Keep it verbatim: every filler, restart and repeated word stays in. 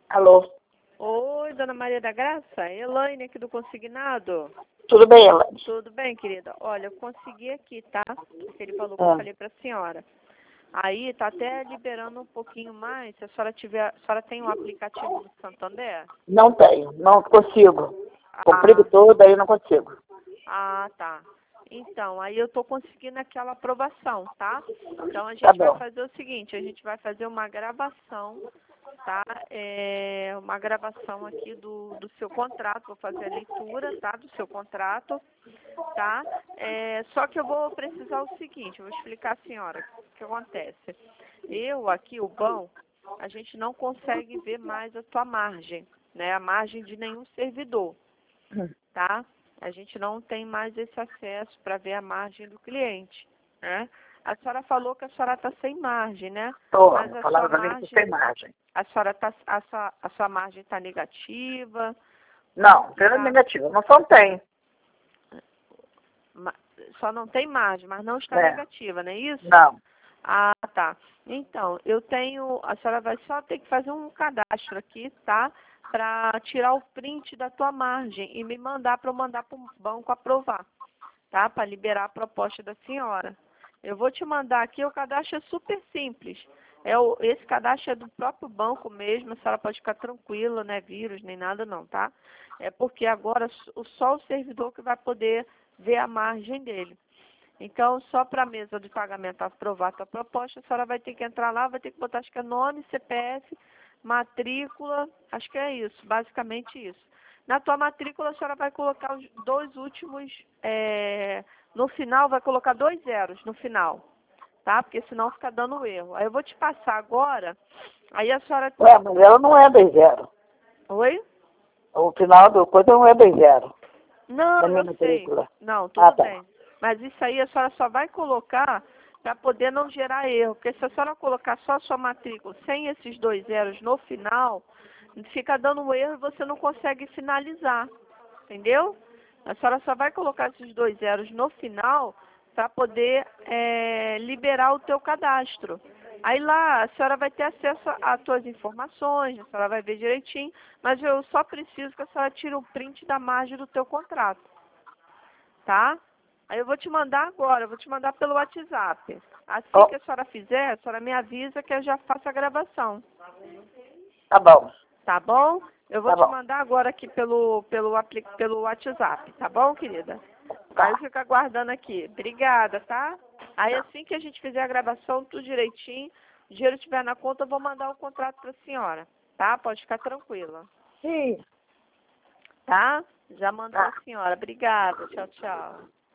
Alô? Oi, dona Maria da Graça, Elaine aqui do Consignado. Tudo bem, Elaine? Tudo bem, querida? Olha, eu consegui aqui, tá? Porque ele falou que Ah. eu falei pra senhora. Aí tá até liberando um pouquinho mais, se a senhora tiver, a senhora tem um aplicativo do Santander? Não tenho, não consigo. Comprei Ah, todo, aí não consigo. ah, tá. Então, aí eu tô conseguindo aquela aprovação, tá? Então a Tá gente vai bom. fazer o seguinte, a gente vai fazer uma gravação, tá? É, uma gravação aqui do, do seu contrato, vou fazer a leitura, tá? Do seu contrato, tá? É, só que eu vou precisar o seguinte, eu vou explicar à senhora o que acontece. Eu aqui, o banco, a gente não consegue ver mais a sua margem, né? A margem de nenhum servidor, tá? A gente não tem mais esse acesso para ver a margem do cliente, né? A senhora falou que a senhora está sem margem, né? Tô, Mas a falaram sua pra mim que margem, tem margem. a senhora tá, a sua, a sua margem está negativa? Não, pela Tá. negativa, mas só tem. Ma- Só não tem margem, mas não está É. negativa, não é isso? Não. Ah, tá. Então, eu tenho, a senhora vai só ter que fazer um cadastro aqui, tá? Para tirar o print da tua margem e me mandar para eu mandar para o banco aprovar, tá? Para liberar a proposta da senhora. Eu vou te mandar aqui, o cadastro é super simples. É o, esse cadastro é do próprio banco mesmo, a senhora pode ficar tranquila, não é vírus nem nada não, tá? É porque agora o- só o servidor que vai poder ver a margem dele. Então, só para a mesa de pagamento aprovar a tua proposta, a senhora vai ter que entrar lá, vai ter que botar, acho que é nome, C P F, matrícula, acho que é isso, basicamente isso. Na tua matrícula, a senhora vai colocar os dois últimos, é, no final, vai colocar dois zeros no final, tá? Porque senão fica dando erro. Aí eu vou te passar agora, aí a senhora... Ué, mas ela não é dois zero. Oi? O final do coisa não é dois zero. Não, Da minha eu sei. matrícula. Não, tudo Ah, tá. bem. Mas isso aí a senhora só vai colocar para poder não gerar erro. Porque se a senhora colocar só a sua matrícula sem esses dois zeros no final, fica dando um erro e você não consegue finalizar. Entendeu? A senhora só vai colocar esses dois zeros no final para poder é, liberar o teu cadastro. Aí lá a senhora vai ter acesso às suas informações, a senhora vai ver direitinho, mas eu só preciso que a senhora tire o print da margem do teu contrato, tá? Aí eu vou te mandar agora, eu vou te mandar pelo WhatsApp. Assim Ó, que a senhora fizer, a senhora me avisa que eu já faço a gravação, tá bom. tá bom? Eu vou Tá te bom. mandar agora aqui pelo, pelo, apli pelo WhatsApp, tá bom, querida? Aí eu Tá. fico aguardando aqui. Obrigada, tá? Aí assim que a gente fizer a gravação, tudo direitinho, o dinheiro estiver na conta, eu vou mandar o contrato para a senhora, tá? Pode ficar tranquila, Sim. tá? Já mando para Tá. a senhora. Obrigada. Tchau, tchau.